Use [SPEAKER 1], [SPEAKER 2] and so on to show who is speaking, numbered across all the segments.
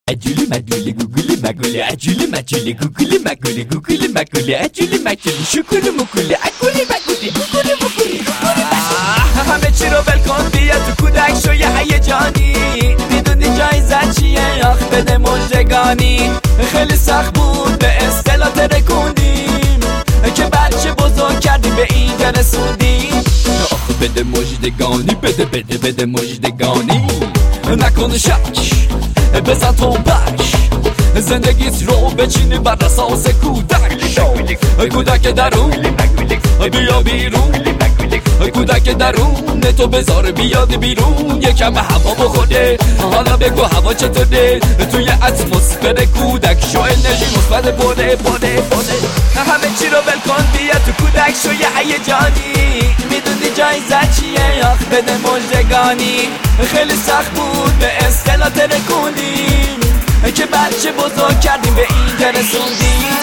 [SPEAKER 1] عجولی مجولی گوگلی مگولی عجولی مجولی گوگلی مگولی گوگلی مگولی عجولی مجولی شکولی مگولی عگولی مگولی گوگلی مگولی همه چی رو ول کن بیا تو کودک شو یه هیجانی میدونی جایزت چیه آخ بده مژدگانی خیلی سخت بود به اصطلاح ترکوندیم که بچه بزرگ کردیم به اینجا رسوندیم آخ بده مژدگانی بده مژدگانی نکن شک بزن تنبک زندگیت رو بچینی بر اساس کودک درون بیا بیرون کودک درون تو بذار بیاد بیرون یکم هوا بخوره حالا بگو هوا چطوره توی اتمسفر کودک شو انرژی مثبت بره همه چی رو ول کن بیا تو کودک شو یه هیجانی میدونی جایزت چیه آخ بده مژدگانی خیلی سخت بود به اصطلاح ترکوندیم که بچه بزرگ کردیم به اینجا رسوندیم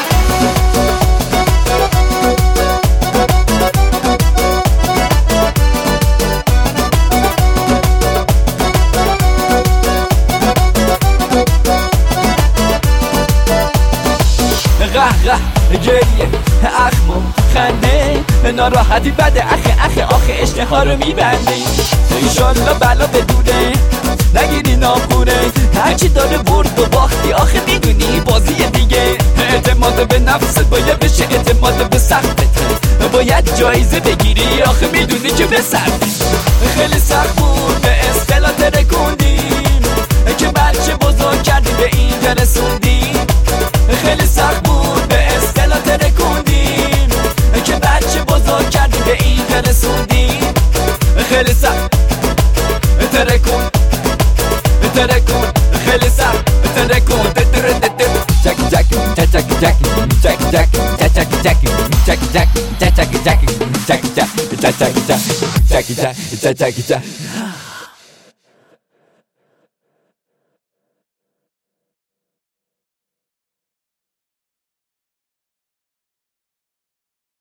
[SPEAKER 1] قهقه گریه اخمو خنده ناراحتی بده آخه اشتها رو میبنده ایشالله بلا بدونه نگیری ناپوره هرچی داره برد و باختی آخه میدونی بازی دیگه اعتماد به نفست باید بشه اعتماد به سختت باید جایزه بگیری آخه میدونی که به سخت خیلی سخت بود به اصطلاح ترکوندیم که بچه بزرگ کردی به اینجا رسوندیم خیلی سخت بود به اصطلاح ترکوندیم که بچه بزرگ کردی به اینجا رسوندیم خیلی سخت ترکون خیلی سخت ترکون جک